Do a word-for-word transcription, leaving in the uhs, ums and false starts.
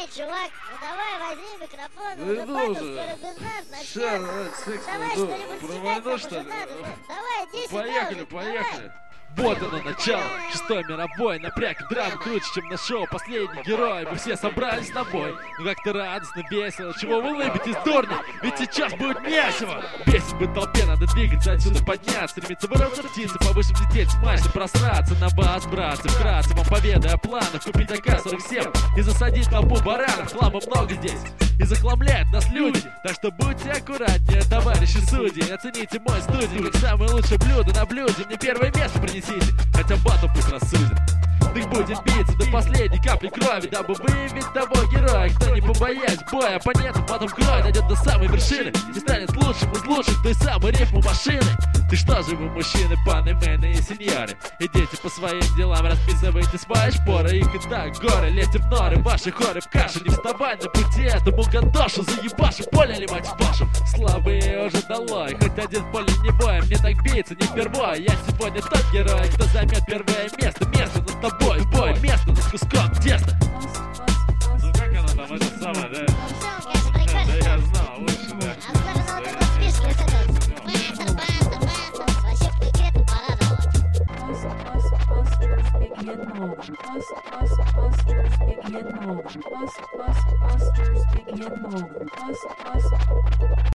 чувак, ну давай возьми микрофон, Ну, уже иду батл уже. скоро без нас Ща, начнется. секс Давай найду. что-нибудь Про читать войну, нам что уже ли? надо. Ну, давай, десять Поехали, баллов, поехали. Вот оно начало, шестой мировой, напряг и драма круче, чем на шоу «Последний герой». Мы все собрались на бой, ну как-то радостно, весело. Чего вы улыбитесь, дурни? Ведь сейчас будет месиво. Бесит бы толпе, надо двигаться, отсюда подняться, стремиться вырваться птицы, повыше взлететь, смачно просраться на вас, братцы. Вкратце вам поведаю о планах, купить А К сорок семь и засадить толпу баранов. Хлама много здесь, и захламляют нас люди. Так что будьте аккуратнее, товарищи судьи. Оцените мой студий как самое лучшее блюдо на блюде. Мне первое место принесите, хотя батл пусть рассудит. Так будем биться до последней капли крови, дабы выявить того героя, кто не побоясь боя оппонентов, потом кровь дойдет до самой вершины и станет лучшим из лучших той самой рифму машины. Ты что же вы, мужчины, паны, мэны и сеньоры, идите по своим делам, расписывайте свои шпоры. Их и так горы, лезьте в норы, ваши хоры в кашу. Не вставай на пути этому гандошу, заебашу, поняли, мать вашу? Слабые уже долой, хоть один в поле не боем, мне так биться не впервой. Я сегодня тот герой, кто займет первое место. Место над тобой, бой, место над куском теста. Ну как оно там, это самое, да? Ну все, он, конечно, прикольно. Да я знал, лучше, да. Особенно вот этот список, вот этот. Бэнтер, бэнтер, бэнтер. Вообще конкретно порадовало. Busters begin mode. Bust, bust, busters begin mode. Bust, bust, busters begin mode. Bust, bust.